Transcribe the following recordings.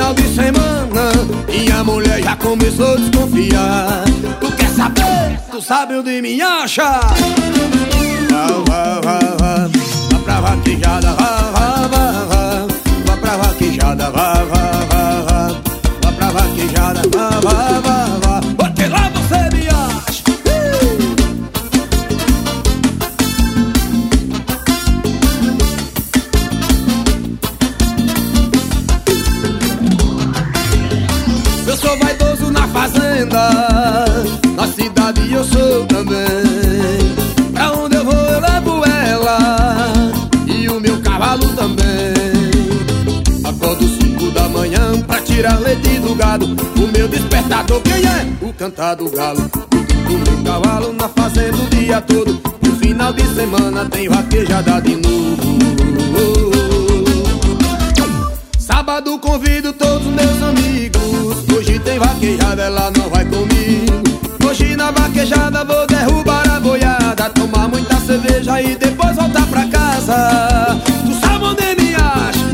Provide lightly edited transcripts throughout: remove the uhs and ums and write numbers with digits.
final de semana minha mulher já começou a desconfiar. Tu quer saber? Tu sabe onde me acha? Vá pra vaquejada, vá pra vaquejada, vá pra vaquejada, vá. Porque lá você me acha. Eu sou vaidoso na fazenda, na cidade eu sou também. Pra onde eu vou eu levo ela e o meu cavalo também. Acordo 5 da manhã pra tirar leite do gado. O meu despertador quem é? O cantar do galo. O meu cavalo na fazenda o dia todo. No final de semana tem vaquejada de novo. Sábado convido todos os meus amigos. Hoje tem vaquejada, ela não vai comigo. Hoje na vaquejada vou derrubar a boiada, tomar muita cerveja e depois voltar pra casa. Tu sabe onde me acha?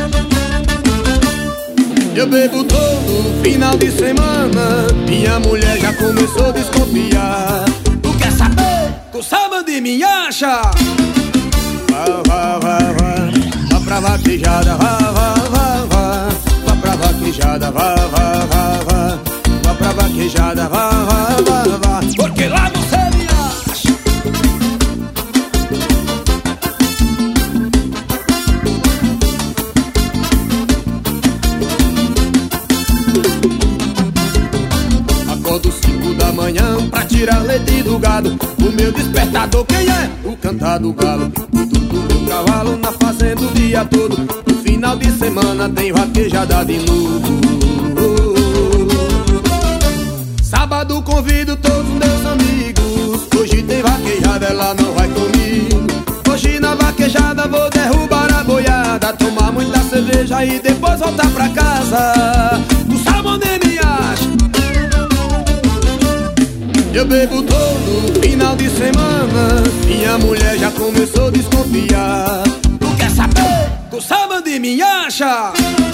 Eu bebo todo final de semana. Minha mulher já começou a desconfiar. Tu quer saber? Tu sabe onde me acha? Vá pra vaquejada, vá pra vaquejada, vá pra vaquejada, vá. Porque lá você me acha. Acordo 5 da manhã pra tirar leite do gado. O meu despertador quem é? O cantar do galo. O meu cavalo na fazenda o dia todo. No final de semana tem vaquejada de novo. Sábado convido todos os meus amigos. Hoje tem vaquejada, ela não vai comigo. Hoje na vaquejada vou derrubar a boiada, tomar muita cerveja e depois voltar pra casa. Tu sabe onde me acha? Eu bebo todo final de semana. Minha mulher já começou a desconfiar. Tu quer saber? Tu sabe onde me acha?